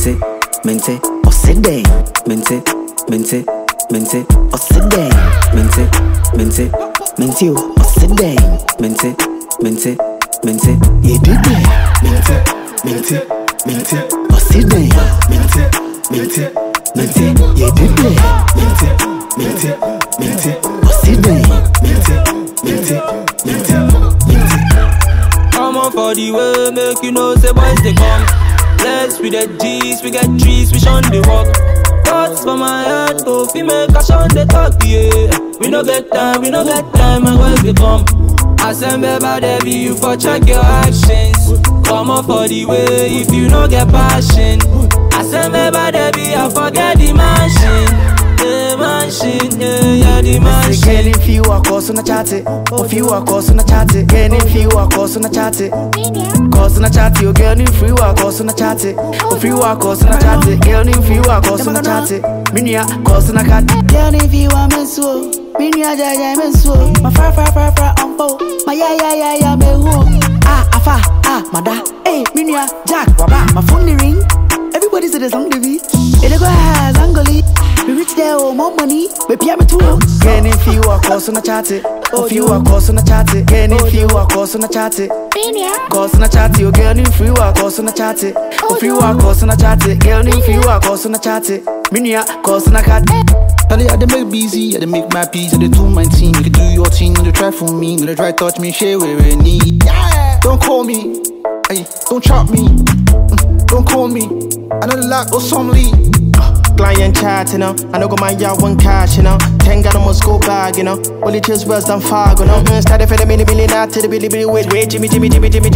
mente, mente, osede, mente, mente, mente, osede, mente, mente, mente, osede, mente, mente, mente, ye did it, mente, mente, mente, osede, mente, mente, mente, ye did it, mente, mente, mente, osede, mente, mente, mente, mente. Come on for the way, make you know say boys they come. Let's with the G's, we get trees, we shun the walk. Thoughts for my head, go fi make a shun the talk, yeah. We no get time, my boys they come. I send baby Debbie, you for check your actions. Come on for the way, if you no get passion. I send baby Debbie, I forget the mansion. The mansion, yeah, the mansion. Again, if you are cause on a chat, if you are cause on a chat, again, if you are cause on a chat, cause on a chat, you girl, if you are cause on a chat, if you are cause on a chat, girl, if you are cause on a chat, minia, cause on a cat, girl, if you are mensual, minia, jaya, mensual, my fra, umbo, my ya, me who, afa, mada, hey, minia, jack, waba, my phone the ring, everybody said the song, the beat, it go has angoli. We reach there, oh, more money, we pay me too. Again, if you are cause on a chat, if you are cause on a chat, again, if you are cause on a chat, cause on a chat, you girl, if you are cause on a chat, if you are cause on a chat, girl, if you are cause on a chat, minia, cause on a cat. Tell I make busy, I make my peace, I do my team. You can do your thing, you try for me, you try touch me, share where we need. Don't call me, hey, don't chop me, don't call me. I know the lack of some lead. Client chat, you know. I know go my yard one cash, you know. 10 gun must go bag, you know. Only just worse than fag, you know. Started for the million out to the billy wait, Jimmy. Hey,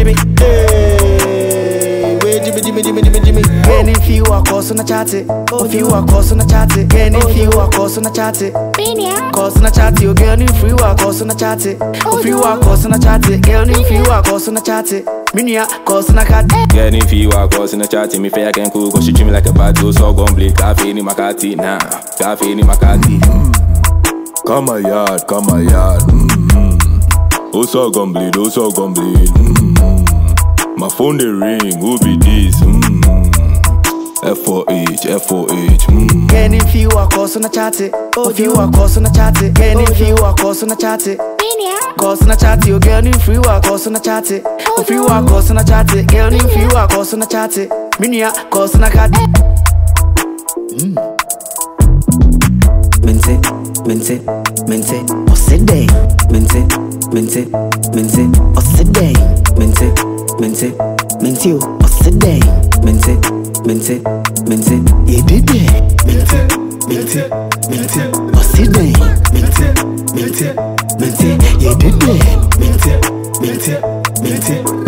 wait, Jimmy. Again, if you are cause on a chat, if you are cause on a chat, again, if you are cause on a chat, cause on a chat, you girl, if you are cause on a chat, if you are cause on a chat, girl, if you are cause on a chat, minia, cause on a cat. Girl, if you are cause on a chat, me fair can cool, cause she treat me like a bad so gon' bleed. Cafe ni makati, nah, cafe ni makati. Come my yard. Oh so gon' bleed. My phone the ring, who be this? F4H. Again, if you are cause on a chat, if you are cause on a chat, again, if you are cause on a chat, cause on a chat, you girl, if you are cause on a chat, if you are cause on a chat, girl, if you are cause on a chat, minia, cause on a cat. Mente, osede, mente, osede, mente, osede, mente, ye did it, mente, osede, mente, ye did it, mente,